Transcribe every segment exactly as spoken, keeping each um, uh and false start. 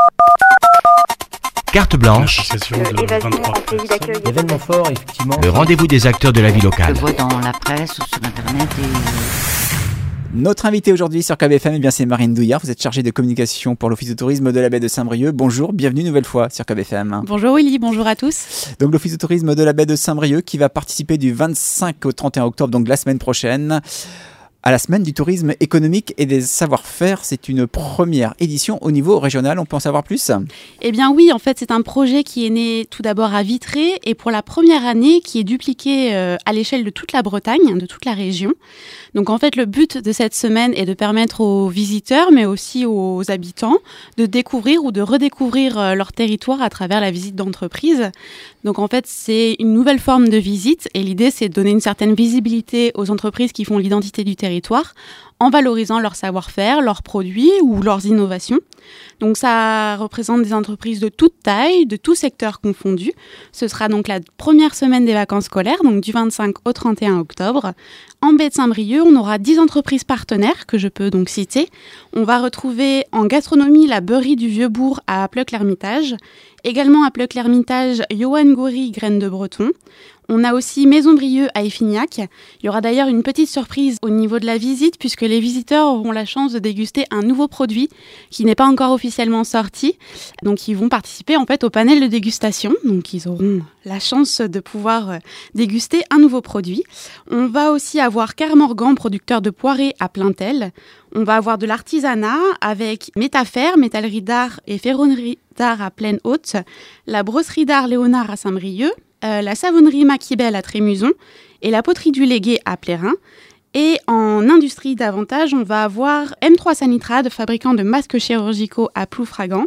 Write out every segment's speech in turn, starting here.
Carte blanche. Événement fort, effectivement. Le rendez-vous des acteurs de la vie locale. Je vois dans la presse ou sur Internet et... Notre invité aujourd'hui sur K B F M, eh bien, c'est Marine Douillard. Vous êtes chargée de communication pour l'Office de tourisme de la baie de Saint-Brieuc. Bonjour, bienvenue une nouvelle fois sur K B F M. Bonjour Willy, bonjour à tous. Donc l'Office de tourisme de la baie de Saint-Brieuc qui va participer du vingt-cinq au trente et un octobre, donc la semaine prochaine, à la semaine du tourisme économique et des savoir-faire. C'est une première édition au niveau régional. On peut en savoir plus ? Eh bien oui, en fait, c'est un projet qui est né tout d'abord à Vitré et pour la première année qui est dupliqué euh, à l'échelle de toute la Bretagne, de toute la région. Donc en fait, le but de cette semaine est de permettre aux visiteurs, mais aussi aux habitants, de découvrir ou de redécouvrir euh, leur territoire à travers la visite d'entreprise. Donc en fait, c'est une nouvelle forme de visite et l'idée, c'est de donner une certaine visibilité aux entreprises qui font l'identité du territoire en valorisant leur savoir-faire, leurs produits ou leurs innovations. Donc ça représente des entreprises de toute taille, de tout secteur confondu. Ce sera donc la première semaine des vacances scolaires, donc du vingt-cinq au trente et un octobre. En baie de Saint-Brieuc, on aura dix entreprises partenaires que je peux donc citer. On va retrouver en gastronomie la Beurrerie du Vieux-Bourg à Pleuc-l'Hermitage. Également à Pleuc-l'Hermitage, Johan Goury, Graines de Breton. On a aussi Maison Brieux à Effignac. Il y aura d'ailleurs une petite surprise au niveau de la visite puisque les visiteurs auront la chance de déguster un nouveau produit qui n'est pas encore officiellement sorti. Donc ils vont participer en fait au panel de dégustation. Donc ils auront la chance de pouvoir déguster un nouveau produit. On va aussi avoir Kermorgan, producteur de poirées à Plaintel. On va avoir de l'artisanat avec Métafer, métallerie d'art et ferronnerie d'art à Plaine Haute, la brosserie d'art Léonard à Saint-Brieuc, euh, la savonnerie Maquibel à Trémuson et la poterie du Légué à Plérin. Et en industrie davantage, on va avoir M trois Sanitrade, fabricant de masques chirurgicaux à Ploufragan,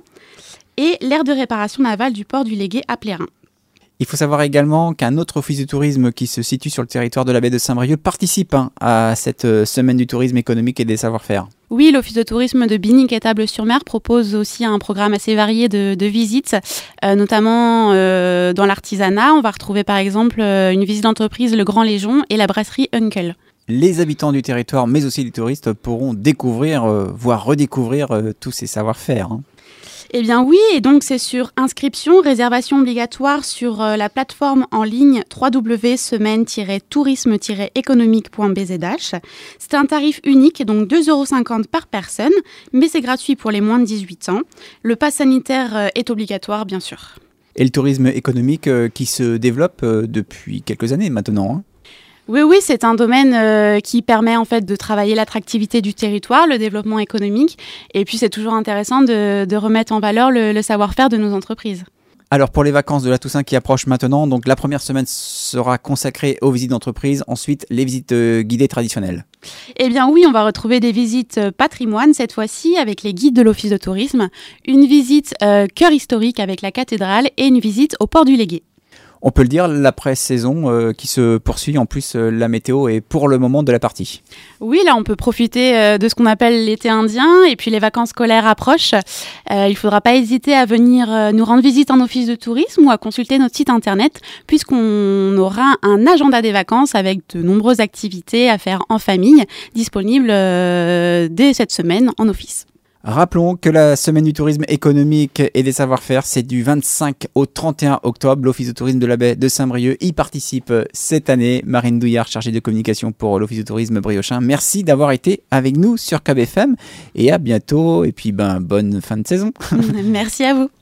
et l'aire de réparation navale du port du Légué à Plérin. Il faut savoir également qu'un autre office de tourisme qui se situe sur le territoire de la baie de Saint-Brieuc participe hein, à cette euh, semaine du tourisme économique et des savoir-faire. Oui, l'Office de tourisme de Binic et Table-sur-Mer propose aussi un programme assez varié de, de visites, euh, notamment euh, dans l'artisanat. On va retrouver par exemple euh, une visite d'entreprise Le Grand Légion et la brasserie Uncle. Les habitants du territoire, mais aussi les touristes, pourront découvrir, euh, voire redécouvrir euh, tous ces savoir-faire. Hein. Eh bien oui, et donc c'est sur inscription, réservation obligatoire sur euh, la plateforme en ligne w w w point semaine tiret tourisme tiret économique point b z h. C'est un tarif unique, donc deux euros cinquante par personne, mais c'est gratuit pour les moins de dix-huit ans. Le pass sanitaire euh, est obligatoire, bien sûr. Et le tourisme économique euh, qui se développe euh, depuis quelques années maintenant, hein. Oui, oui, c'est un domaine euh, qui permet en fait de travailler l'attractivité du territoire, le développement économique, et puis c'est toujours intéressant de, de remettre en valeur le, le savoir-faire de nos entreprises. Alors pour les vacances de la Toussaint qui approchent maintenant, donc la première semaine sera consacrée aux visites d'entreprise, ensuite les visites euh, guidées traditionnelles. Eh bien oui, on va retrouver des visites euh, patrimoine cette fois-ci avec les guides de l'Office de tourisme, une visite euh, cœur historique avec la cathédrale et une visite au port du Légué. On peut le dire, l'après-saison euh, qui se poursuit, en plus euh, la météo est pour le moment de la partie. Oui, là on peut profiter euh, de ce qu'on appelle l'été indien et puis les vacances scolaires approchent. Euh, il ne faudra pas hésiter à venir euh, nous rendre visite en office de tourisme ou à consulter notre site internet puisqu'on aura un agenda des vacances avec de nombreuses activités à faire en famille disponibles euh, dès cette semaine en office. Rappelons que la semaine du tourisme économique et des savoir-faire, c'est du vingt-cinq au trente et un octobre. L'Office de tourisme de la baie de Saint-Brieuc y participe cette année. Marine Douillard, chargée de communication pour l'Office de tourisme briochin. Merci d'avoir été avec nous sur K B F M et à bientôt. Et puis, ben, bonne fin de saison. Merci à vous.